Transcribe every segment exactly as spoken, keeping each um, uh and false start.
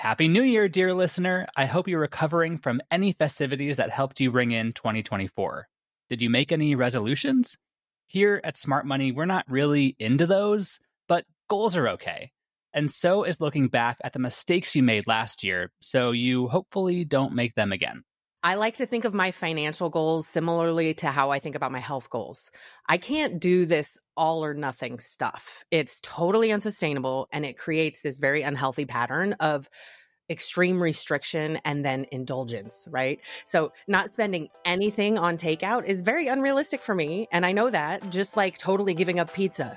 Happy New Year, dear listener. I hope you're recovering from any festivities that helped you ring in twenty twenty-four. Did you make any resolutions? Here at Smart Money, we're not really into those, but goals are okay. And so is looking back at the mistakes you made last year, so you hopefully don't make them again. I like to think of my financial goals similarly to how I think about my health goals. I can't do this all or nothing stuff. It's totally unsustainable, and it creates this very unhealthy pattern of extreme restriction and then indulgence, right? So not spending anything on takeout is very unrealistic for me, and I know that, just like totally giving up pizza.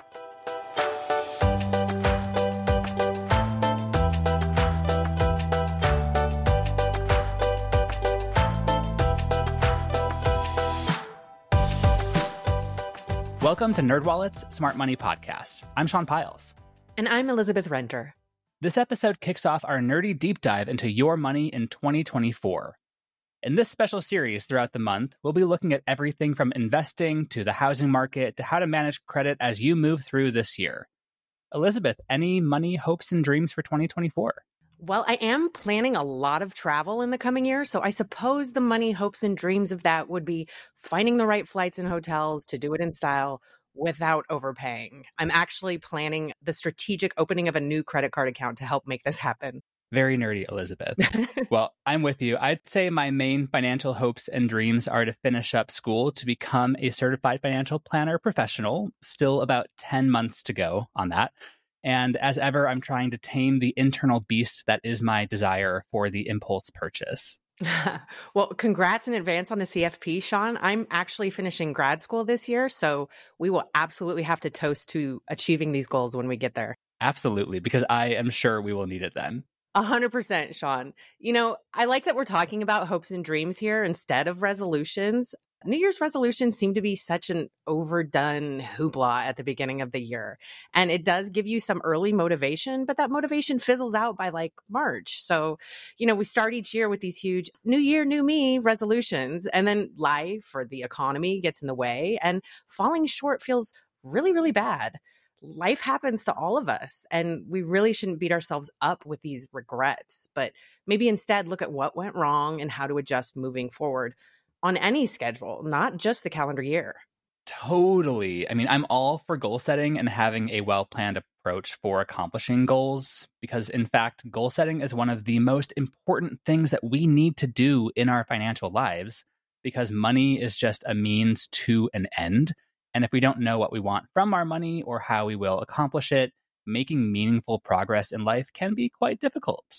Welcome to NerdWallet's Smart Money Podcast. I'm Sean Piles. And I'm Elizabeth Renter. This episode kicks off our nerdy deep dive into your money in twenty twenty-four. In this special series throughout the month, we'll be looking at everything from investing to the housing market to how to manage credit as you move through this year. Elizabeth, any money hopes and dreams for twenty twenty-four? Well, I am planning a lot of travel in the coming year, so I suppose the money hopes and dreams of that would be finding the right flights and hotels to do it in style without overpaying. I'm actually planning the strategic opening of a new credit card account to help make this happen. Very nerdy, Elizabeth. Well, I'm with you. I'd say my main financial hopes and dreams are to finish up school to become a certified financial planner professional. Still about ten months to go on that. And as ever, I'm trying to tame the internal beast that is my desire for the impulse purchase. Well, congrats in advance on the C F P, Sean. I'm actually finishing grad school this year, so we will absolutely have to toast to achieving these goals when we get there. Absolutely, because I am sure we will need it then. A hundred percent, Sean. You know, I like that we're talking about hopes and dreams here instead of resolutions. New Year's resolutions seem to be such an overdone hoopla at the beginning of the year. And it does give you some early motivation, but that motivation fizzles out by like March. So, you know, we start each year with these huge new year, new me resolutions, and then life or the economy gets in the way, and falling short feels really, really bad. Life happens to all of us, and we really shouldn't beat ourselves up with these regrets, but maybe instead look at what went wrong and how to adjust moving forward on any schedule, not just the calendar year. Totally. I mean, I'm all for goal setting and having a well-planned approach for accomplishing goals, because in fact, goal setting is one of the most important things that we need to do in our financial lives, because money is just a means to an end. And if we don't know what we want from our money or how we will accomplish it, making meaningful progress in life can be quite difficult.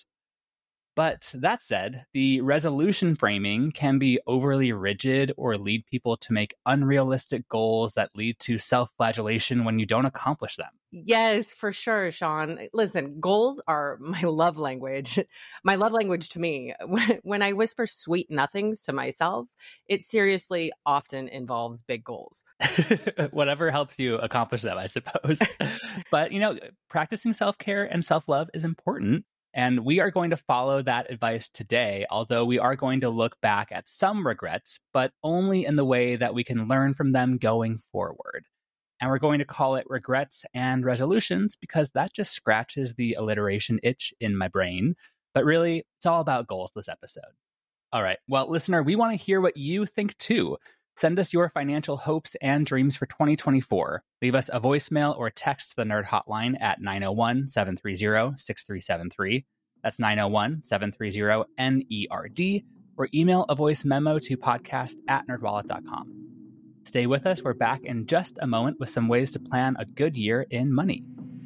But that said, the resolution framing can be overly rigid or lead people to make unrealistic goals that lead to self-flagellation when you don't accomplish them. Yes, for sure, Sean. Listen, goals are my love language. My love language to me. When I whisper sweet nothings to myself, it seriously often involves big goals. Whatever helps you accomplish them, I suppose. But, you know, practicing self-care and self-love is important. And we are going to follow that advice today, although we are going to look back at some regrets, but only in the way that we can learn from them going forward. And we're going to call it regrets and resolutions because that just scratches the alliteration itch in my brain. But really, it's all about goals this episode. All right. Well, listener, we want to hear what you think too. Send us your financial hopes and dreams for twenty twenty-four. Leave us a voicemail or text the Nerd Hotline at nine oh one, seven three zero, six three seven three. That's nine oh one, seven three zero, N E R D. Or email a voice memo to podcast at nerdwallet dot com. Stay with us. We're back in just a moment with some ways to plan a good year in money.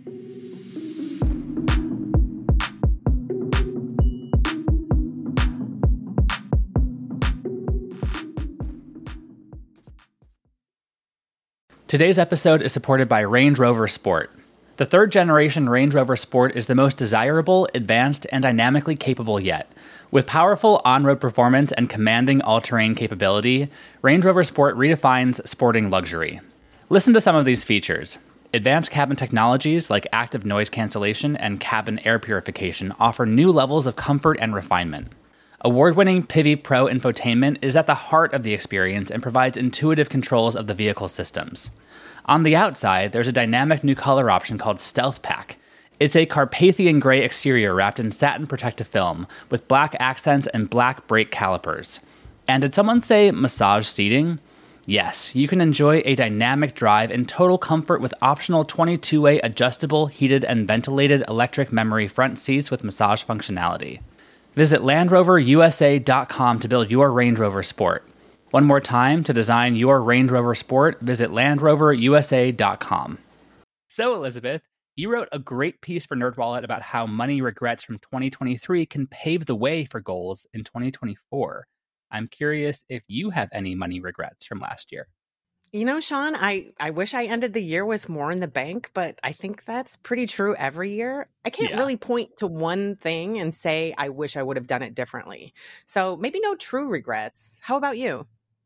Today's episode is supported by Range Rover Sport. The third generation Range Rover Sport is the most desirable, advanced, and dynamically capable yet. With powerful on-road performance and commanding all-terrain capability, Range Rover Sport redefines sporting luxury. Listen to some of these features. Advanced cabin technologies like active noise cancellation and cabin air purification offer new levels of comfort and refinement. Award-winning P I V I Pro infotainment is at the heart of the experience and provides intuitive controls of the vehicle systems. On the outside, there's a dynamic new color option called Stealth Pack. It's a Carpathian gray exterior wrapped in satin protective film with black accents and black brake calipers. And did someone say massage seating? Yes, you can enjoy a dynamic drive in total comfort with optional twenty-two way adjustable, heated, and ventilated electric memory front seats with massage functionality. Visit Land Rover U S A dot com to build your Range Rover Sport. One more time, to design your Range Rover Sport, visit Land Rover U S A dot com. So, Elizabeth, you wrote a great piece for NerdWallet about how money regrets from twenty twenty-three can pave the way for goals in twenty twenty-four. I'm curious if you have any money regrets from last year. You know, Sean, I, I wish I ended the year with more in the bank, but I think that's pretty true every year. I can't Yeah. really point to one thing and say, I wish I would have done it differently. So maybe no true regrets. How about you?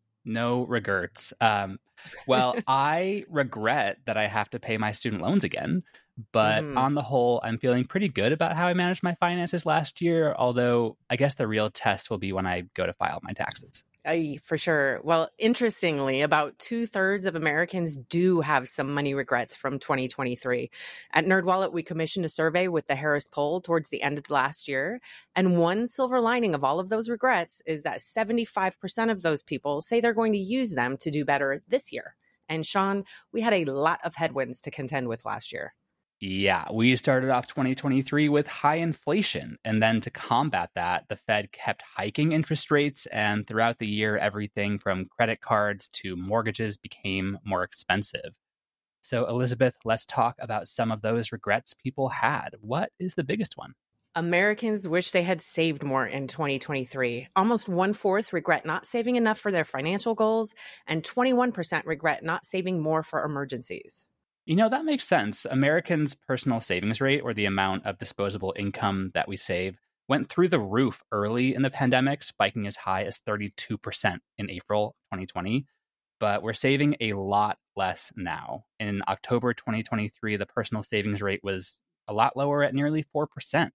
No regrets. Um, well, I regret that I have to pay my student loans again. But Mhm. on the whole, I'm feeling pretty good about how I managed my finances last year, although I guess the real test will be when I go to file my taxes. I, for sure. Well, interestingly, about two thirds of Americans do have some money regrets from twenty twenty-three. At NerdWallet, we commissioned a survey with the Harris Poll towards the end of last year. And one silver lining of all of those regrets is that seventy-five percent of those people say they're going to use them to do better this year. And Sean, we had a lot of headwinds to contend with last year. Yeah, we started off twenty twenty-three with high inflation. And then to combat that, the Fed kept hiking interest rates. And throughout the year, everything from credit cards to mortgages became more expensive. So, Elizabeth, let's talk about some of those regrets people had. What is the biggest one? Americans wish they had saved more in twenty twenty-three. Almost one-fourth regret not saving enough for their financial goals, and twenty-one percent regret not saving more for emergencies. You know, that makes sense. Americans' personal savings rate, or the amount of disposable income that we save, went through the roof early in the pandemic, spiking as high as thirty-two percent in April twenty twenty. But we're saving a lot less now. In October twenty twenty-three, the personal savings rate was a lot lower at nearly four percent.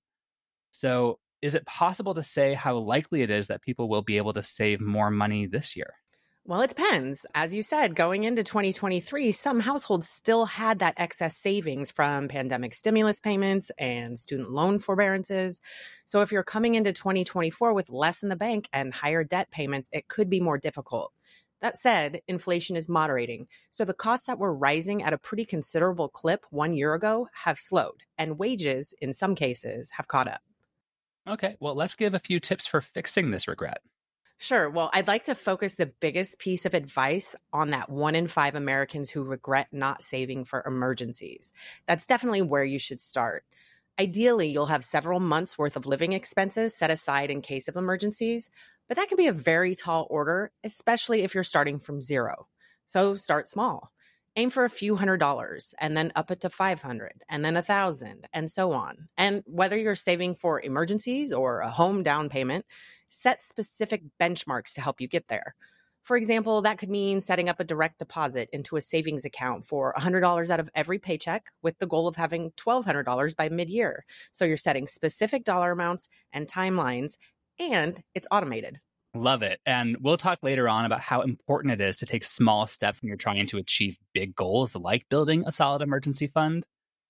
So, is it possible to say how likely it is that people will be able to save more money this year? Well, it depends. As you said, going into twenty twenty-three, some households still had that excess savings from pandemic stimulus payments and student loan forbearances. So if you're coming into twenty twenty-four with less in the bank and higher debt payments, it could be more difficult. That said, inflation is moderating. So the costs that were rising at a pretty considerable clip one year ago have slowed, and wages, in some cases, have caught up. Okay, well, let's give a few tips for fixing this regret. Sure. Well, I'd like to focus the biggest piece of advice on that one in five Americans who regret not saving for emergencies. That's definitely where you should start. Ideally, you'll have several months worth of living expenses set aside in case of emergencies, but that can be a very tall order, especially if you're starting from zero. So start small. Aim for a few hundred dollars and then up it to five hundred and then a thousand and so on. And whether you're saving for emergencies or a home down payment, set specific benchmarks to help you get there. For example, that could mean setting up a direct deposit into a savings account for one hundred dollars out of every paycheck with the goal of having twelve hundred dollars by mid-year. So you're setting specific dollar amounts and timelines, and it's automated. Love it. And we'll talk later on about how important it is to take small steps when you're trying to achieve big goals like building a solid emergency fund.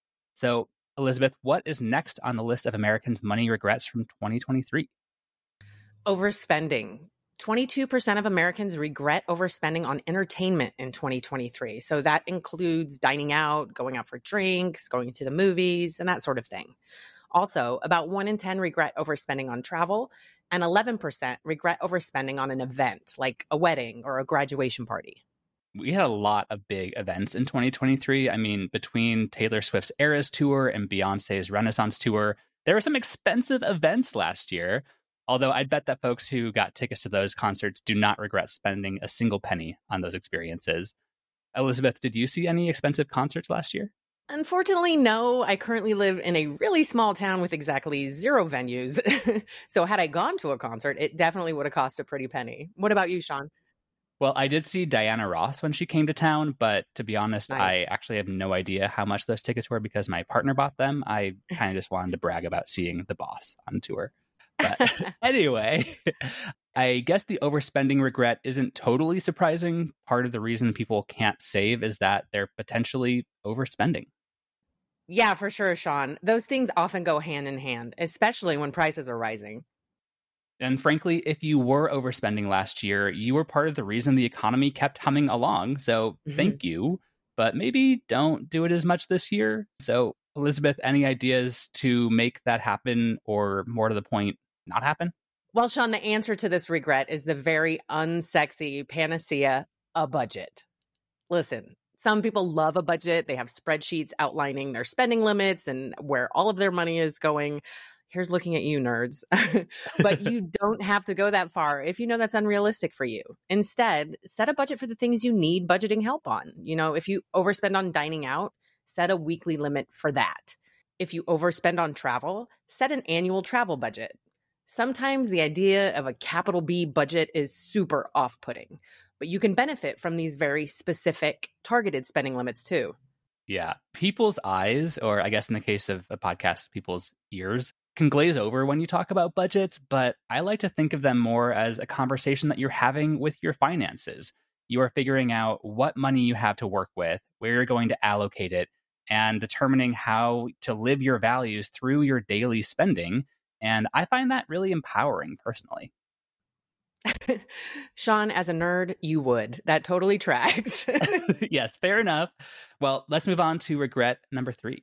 So, Elizabeth, what is next on the list of Americans' money regrets from twenty twenty-three? Overspending. twenty-two percent of Americans regret overspending on entertainment in twenty twenty-three. So that includes dining out, going out for drinks, going to the movies, and that sort of thing. Also, about one in ten regret overspending on travel, and eleven percent regret overspending on an event like a wedding or a graduation party. We had a lot of big events in twenty twenty-three. I mean, between Taylor Swift's Eras Tour and Beyonce's Renaissance Tour, there were some expensive events last year. Although I'd bet that folks who got tickets to those concerts do not regret spending a single penny on those experiences. Elizabeth, did you see any expensive concerts last year? Unfortunately, no. I currently live in a really small town with exactly zero venues. So had I gone to a concert, it definitely would have cost a pretty penny. What about you, Sean? Well, I did see Diana Ross when she came to town, but to be honest, Nice. I actually have no idea how much those tickets were because my partner bought them. I kind of just wanted to brag about seeing the boss on tour. But anyway, I guess the overspending regret isn't totally surprising. Part of the reason people can't save is that they're potentially overspending. Yeah, for sure, Sean. Those things often go hand in hand, especially when prices are rising. And frankly, if you were overspending last year, you were part of the reason the economy kept humming along. So Mhm. thank you. But maybe don't do it as much this year. So, Elizabeth, any ideas to make that happen or more to the point, not happen? Well, Sean, the answer to this regret is the very unsexy panacea, a budget. Listen, some people love a budget. They have spreadsheets outlining their spending limits and where all of their money is going. Here's looking at you, nerds. But you don't have to go that far if you know that's unrealistic for you. Instead, set a budget for the things you need budgeting help on. You know, if you overspend on dining out, set a weekly limit for that. If you overspend on travel, set an annual travel budget. Sometimes the idea of a capital B budget is super off putting, but you can benefit from these very specific targeted spending limits too. Yeah. People's eyes, or I guess in the case of a podcast, people's ears, can glaze over when you talk about budgets, but I like to think of them more as a conversation that you're having with your finances. You are figuring out what money you have to work with, where you're going to allocate it, and determining how to live your values through your daily spending. And I find that really empowering personally. Sean, as a nerd, you would. That totally tracks. Yes, fair enough. Well, let's move on to regret number three.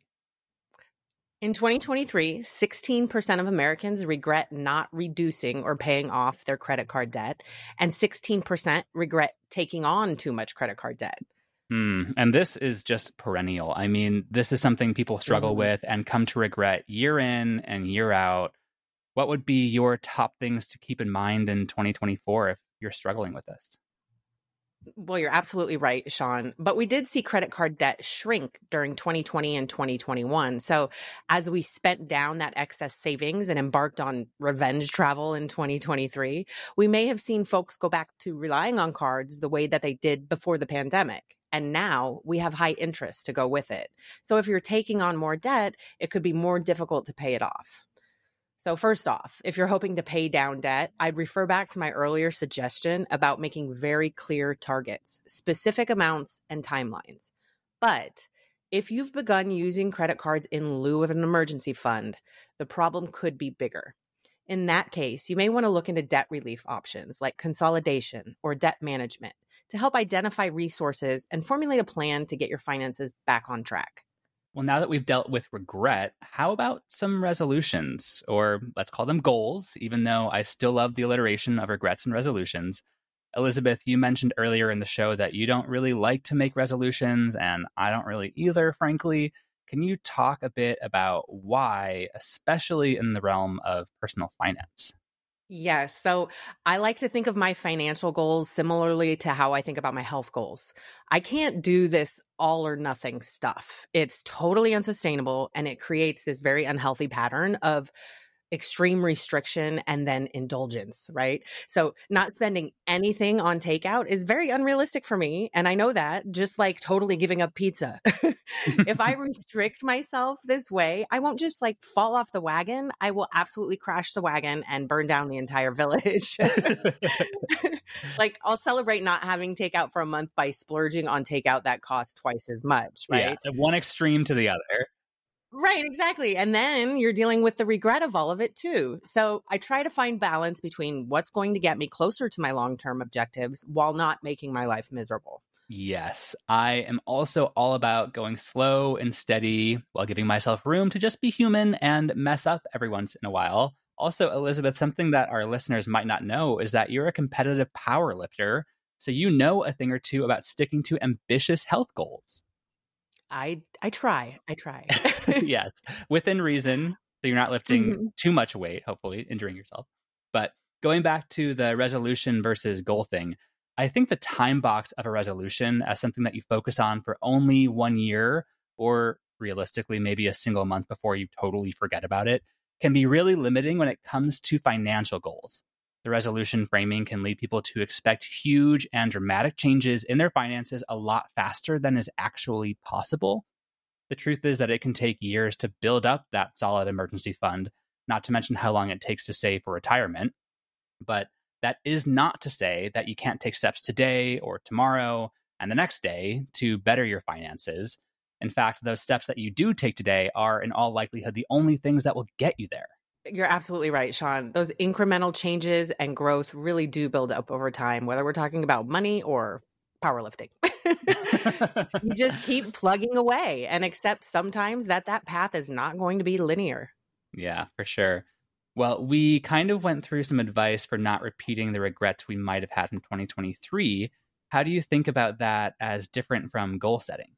In twenty twenty-three, sixteen percent of Americans regret not reducing or paying off their credit card debt, and sixteen percent regret taking on too much credit card debt. Hmm. And this is just perennial. I mean, this is something people struggle Mhm. with and come to regret year in and year out. What would be your top things to keep in mind in twenty twenty-four if you're struggling with this? Well, you're absolutely right, Sean. But we did see credit card debt shrink during twenty twenty and twenty twenty-one. So, as we spent down that excess savings and embarked on revenge travel in twenty twenty-three, we may have seen folks go back to relying on cards the way that they did before the pandemic. And now we have high interest to go with it. So, if you're taking on more debt, it could be more difficult to pay it off. So, first off, if you're hoping to pay down debt, I'd refer back to my earlier suggestion about making very clear targets, specific amounts, and timelines. But if you've begun using credit cards in lieu of an emergency fund, the problem could be bigger. In that case, you may want to look into debt relief options like consolidation or debt management to help identify resources and formulate a plan to get your finances back on track. Well, now that we've dealt with regret, how about some resolutions, or let's call them goals, even though I still love the alliteration of regrets and resolutions. Elizabeth, you mentioned earlier in the show that you don't really like to make resolutions, and I don't really either, frankly. Can you talk a bit about why, especially in the realm of personal finance? Yes. So I like to think of my financial goals similarly to how I think about my health goals. I can't do this all or nothing stuff. It's totally unsustainable and it creates this very unhealthy pattern of extreme restriction and then indulgence, right? So not spending anything on takeout is very unrealistic for me. And I know that, just like totally giving up pizza. If I restrict myself this way, I won't just like fall off the wagon. I will absolutely crash the wagon and burn down the entire village. Like I'll celebrate not having takeout for a month by splurging on takeout that costs twice as much, Yeah, right? one extreme to the other. Right, exactly. And then you're dealing with the regret of all of it too. So I try to find balance between what's going to get me closer to my long-term objectives while not making my life miserable. Yes, I am also all about going slow and steady while giving myself room to just be human and mess up every once in a while. Also, Elizabeth, something that our listeners might not know is that you're a competitive power lifter, so you know a thing or two about sticking to ambitious health goals. I I try. I try. Yes, within reason, so you're not lifting Mhm. too much weight, hopefully injuring yourself. But going back to the resolution versus goal thing, I think the time box of a resolution as something that you focus on for only one year, or realistically maybe a single month before you totally forget about it, can be really limiting when it comes to financial goals. The resolution framing can lead people to expect huge and dramatic changes in their finances a lot faster than is actually possible. The truth is that it can take years to build up that solid emergency fund, not to mention how long it takes to save for retirement. But that is not to say that you can't take steps today or tomorrow and the next day to better your finances. In fact, those steps that you do take today are in all likelihood the only things that will get you there. You're absolutely right, Sean. Those incremental changes and growth really do build up over time, whether we're talking about money or powerlifting. You just keep plugging away and accept sometimes that that path is not going to be linear. Yeah, for sure. Well, we kind of went through some advice for not repeating the regrets we might have had in twenty twenty-three. How do you think about that as different from goal setting?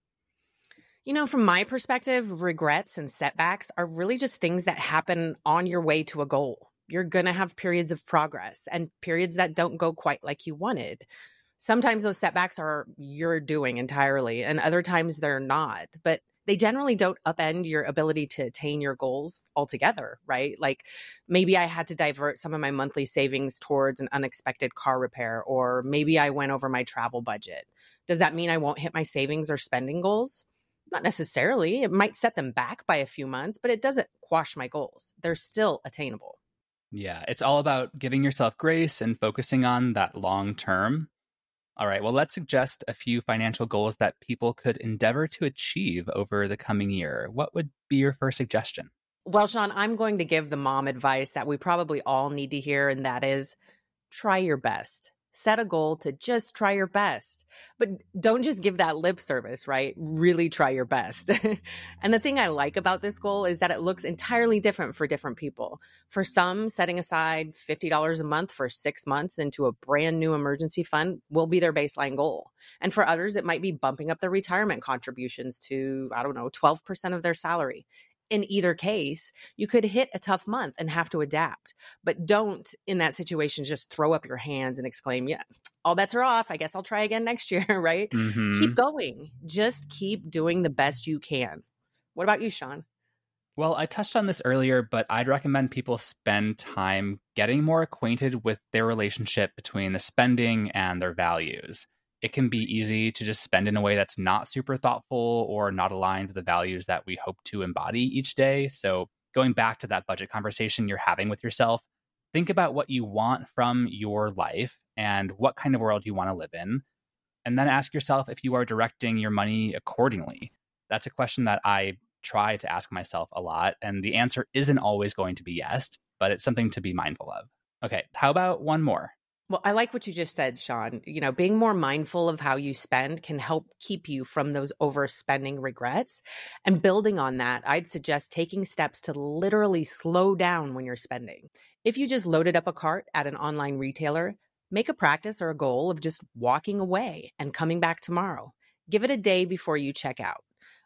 You know, from my perspective, regrets and setbacks are really just things that happen on your way to a goal. You're going to have periods of progress and periods that don't go quite like you wanted. Sometimes those setbacks are your doing entirely, and other times they're not. But they generally don't upend your ability to attain your goals altogether, right? Like maybe I had to divert some of my monthly savings towards an unexpected car repair, or maybe I went over my travel budget. Does that mean I won't hit my savings or spending goals? Not necessarily. It might set them back by a few months, but it doesn't quash my goals. They're still attainable. Yeah, it's all about giving yourself grace and focusing on that long term. All right, well, let's suggest a few financial goals that people could endeavor to achieve over the coming year. What would be your first suggestion? Well, Sean, I'm going to give the mom advice that we probably all need to hear, and that is try your best. Set a goal to just try your best. But don't just give that lip service, right? Really try your best. And the thing I like about this goal is that it looks entirely different for different people. For some, setting aside fifty dollars a month for six months into a brand new emergency fund will be their baseline goal. And for others, it might be bumping up their retirement contributions to, I don't know, twelve percent of their salary. In either case, you could hit a tough month and have to adapt. But don't, in that situation, just throw up your hands and exclaim, yeah, all bets are off. I guess I'll try again next year, right? Mm-hmm. Keep going. Just keep doing the best you can. What about you, Sean? Well, I touched on this earlier, but I'd recommend people spend time getting more acquainted with their relationship between the spending and their values. It can be easy to just spend in a way that's not super thoughtful or not aligned with the values that we hope to embody each day. So going back to that budget conversation you're having with yourself, think about what you want from your life and what kind of world you want to live in. And then ask yourself if you are directing your money accordingly. That's a question that I try to ask myself a lot. And the answer isn't always going to be yes, but it's something to be mindful of. Okay, how about one more? Well, I like what you just said, Sean. You know, being more mindful of how you spend can help keep you from those overspending regrets. And building on that, I'd suggest taking steps to literally slow down when you're spending. If you just loaded up a cart at an online retailer, make a practice or a goal of just walking away and coming back tomorrow. Give it a day before you check out.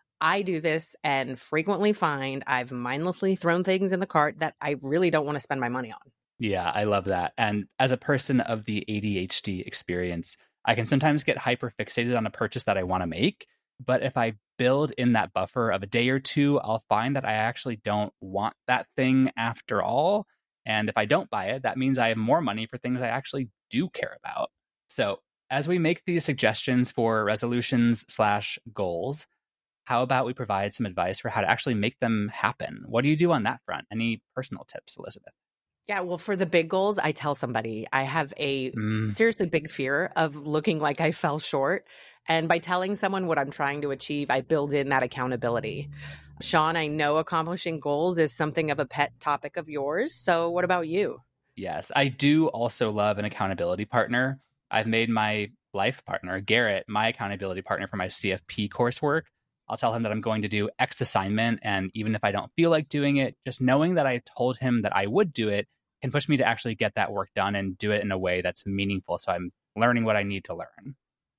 I do this and frequently find I've mindlessly thrown things in the cart that I really don't want to spend my money on. Yeah, I love that. And as a person of the A D H D experience, I can sometimes get hyper fixated on a purchase that I want to make. But if I build in that buffer of a day or two, I'll find that I actually don't want that thing after all. And if I don't buy it, that means I have more money for things I actually do care about. So as we make these suggestions for resolutions slash goals, how about we provide some advice for how to actually make them happen? What do you do on that front? Any personal tips, Elizabeth? Yeah, well, for the big goals, I tell somebody I have a Mm. seriously big fear of looking like I fell short. And by telling someone what I'm trying to achieve, I build in that accountability. Sean, I know accomplishing goals is something of a pet topic of yours. So what about you? Yes, I do also love an accountability partner. I've made my life partner, Garrett, my accountability partner for my C F P coursework. I'll tell him that I'm going to do X assignment. And even if I don't feel like doing it, just knowing that I told him that I would do it can push me to actually get that work done and do it in a way that's meaningful. So I'm learning what I need to learn.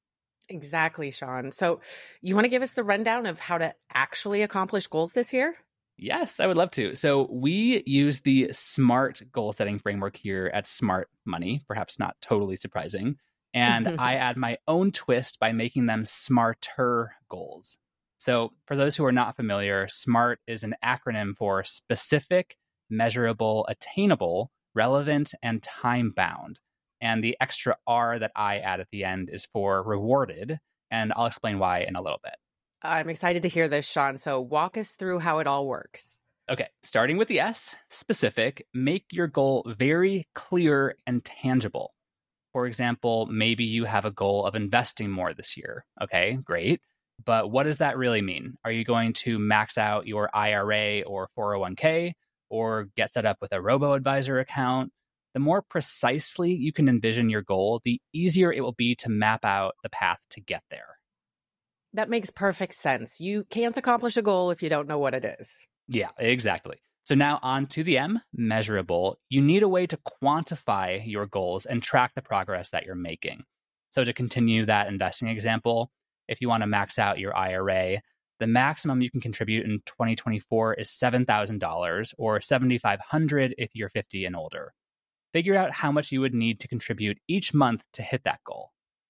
Exactly, Sean. So you want to give us the rundown of how to actually accomplish goals this year? Yes, I would love to. So we use the SMART goal setting framework here at Smart Money, perhaps not totally surprising. And I add my own twist by making them smarter goals. So for those who are not familiar, SMART is an acronym for specific, measurable, attainable, relevant, and time-bound. And the extra R that I add at the end is for rewarded. And I'll explain why in a little bit. I'm excited to hear this, Sean. So walk us through how it all works. Okay, starting with the S, specific, make your goal very clear and tangible. For example, maybe you have a goal of investing more this year. Okay, great. But what does that really mean? Are you going to max out your I R A or four oh one k or get set up with a robo-advisor account? The more precisely you can envision your goal, the easier it will be to map out the path to get there. That makes perfect sense. You can't accomplish a goal if you don't know what it is. Yeah, exactly. So now on to the M, measurable. You need a way to quantify your goals and track the progress that you're making. So to continue that investing example, if you want to max out your I R A, the maximum you can contribute in twenty twenty-four is seven thousand dollars or seven thousand five hundred dollars if you're fifty and older. Figure out how much you would need to contribute each month to hit that goal.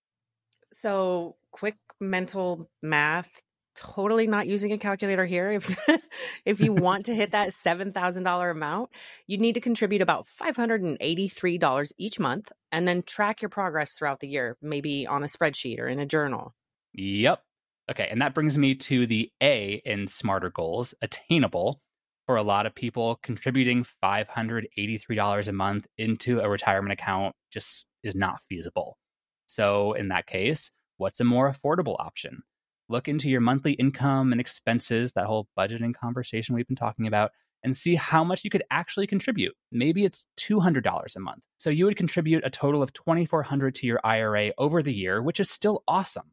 So quick mental math, totally not using a calculator here. If if you want to hit that seven thousand dollars amount, you'd need to contribute about five hundred eighty-three dollars each month and then track your progress throughout the year, maybe on a spreadsheet or in a journal. Yep. Okay, and that brings me to the A in smarter goals, attainable. For a lot of people, contributing five hundred eighty-three dollars a month into a retirement account just is not feasible. So in that case, what's a more affordable option? Look into your monthly income and expenses, that whole budgeting conversation we've been talking about, and see how much you could actually contribute. Maybe it's two hundred dollars a month. So you would contribute a total of twenty-four hundred dollars to your I R A over the year, which is still awesome.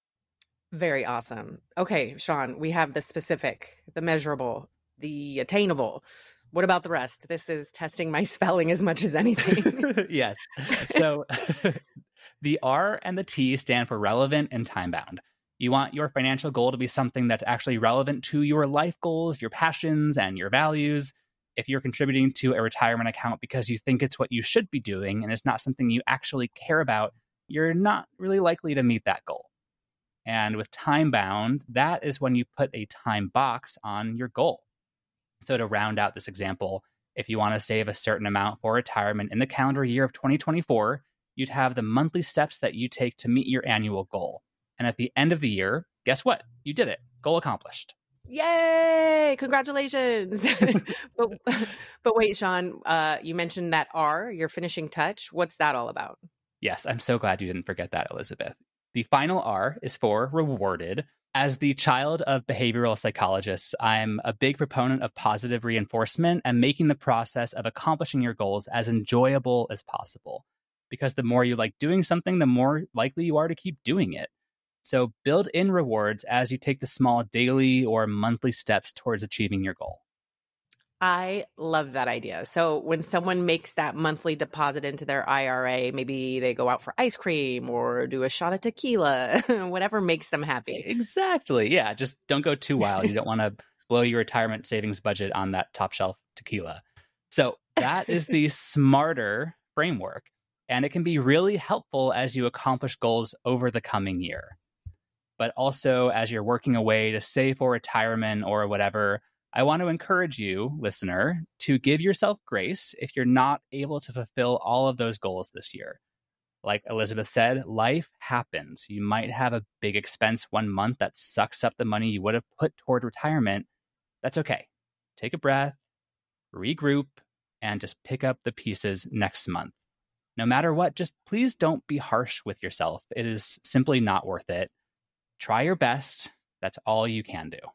Very awesome. Okay, Sean, we have the specific, the measurable, the attainable. What about the rest? This is testing my spelling as much as anything. Yes. So the R and the T stand for relevant and time-bound. You want your financial goal to be something that's actually relevant to your life goals, your passions, and your values. If you're contributing to a retirement account because you think it's what you should be doing and it's not something you actually care about, you're not really likely to meet that goal. And with time-bound, that is when you put a time box on your goal. So to round out this example, if you want to save a certain amount for retirement in the calendar year of twenty twenty-four, you'd have the monthly steps that you take to meet your annual goal. And at the end of the year, guess what? You did it. Goal accomplished. Yay! Congratulations. but but wait, Sean, uh, you mentioned that R, your finishing touch. What's that all about? Yes, I'm so glad you didn't forget that, Elizabeth. The final R is for rewarded. As the child of behavioral psychologists, I'm a big proponent of positive reinforcement and making the process of accomplishing your goals as enjoyable as possible. Because the more you like doing something, the more likely you are to keep doing it. So build in rewards as you take the small daily or monthly steps towards achieving your goal. I love that idea. So when someone makes that monthly deposit into their I R A, maybe they go out for ice cream or do a shot of tequila, whatever makes them happy. Exactly. Yeah. Just don't go too wild. You don't want to blow your retirement savings budget on that top shelf tequila. So that is the smarter framework. And it can be really helpful as you accomplish goals over the coming year. But also as you're working away to save for retirement or whatever, I want to encourage you, listener, to give yourself grace if you're not able to fulfill all of those goals this year. Like Elizabeth said, life happens. You might have a big expense one month that sucks up the money you would have put toward retirement. That's okay. Take a breath, regroup, and just pick up the pieces next month. No matter what, just please don't be harsh with yourself. It is simply not worth it. Try your best. That's all you can do.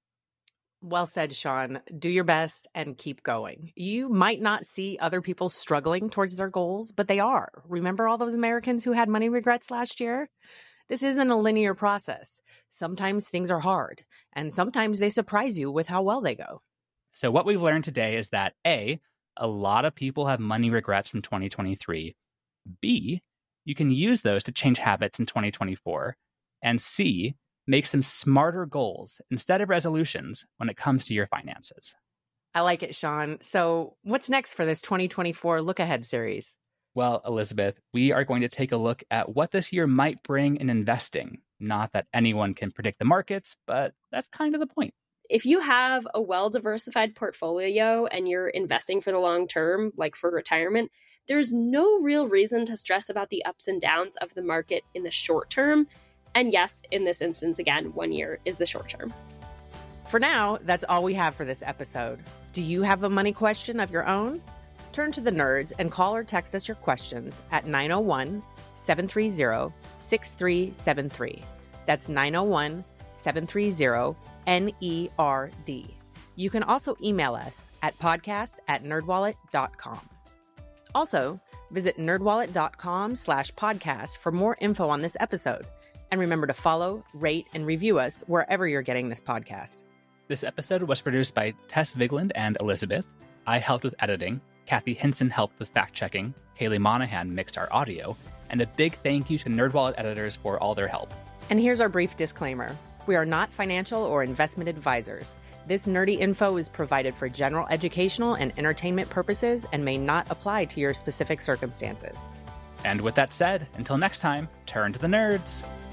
Well said, Sean. Do your best and keep going. You might not see other people struggling towards their goals, but they are. Remember all those Americans who had money regrets last year? This isn't a linear process. Sometimes things are hard, and sometimes they surprise you with how well they go. So what we've learned today is that A, a lot of people have money regrets from twenty twenty-three. B, you can use those to change habits in twenty twenty-four. And C, make some smarter goals instead of resolutions when it comes to your finances. I like it, Sean. So what's next for this twenty twenty-four Look Ahead series? Well, Elizabeth, we are going to take a look at what this year might bring in investing. Not that anyone can predict the markets, but that's kind of the point. If you have a well-diversified portfolio and you're investing for the long term, like for retirement, there's no real reason to stress about the ups and downs of the market in the short term. And yes, in this instance, again, one year is the short term. For now, that's all we have for this episode. Do you have a money question of your own? Turn to the nerds and call or text us your questions at nine oh one, seven three zero, six three seven three. That's nine oh one, seven three zero, N E R D. You can also email us at podcast at nerdwallet dot com. Also, visit nerdwallet.com slash podcast for more info on this episode. And remember to follow, rate, and review us wherever you're getting this podcast. This episode was produced by Tess Vigland and Elizabeth. I helped with editing. Kathy Hinson helped with fact-checking. Kaylee Monahan mixed our audio. And a big thank you to NerdWallet editors for all their help. And here's our brief disclaimer. We are not financial or investment advisors. This nerdy info is provided for general educational and entertainment purposes and may not apply to your specific circumstances. And with that said, until next time, turn to the nerds.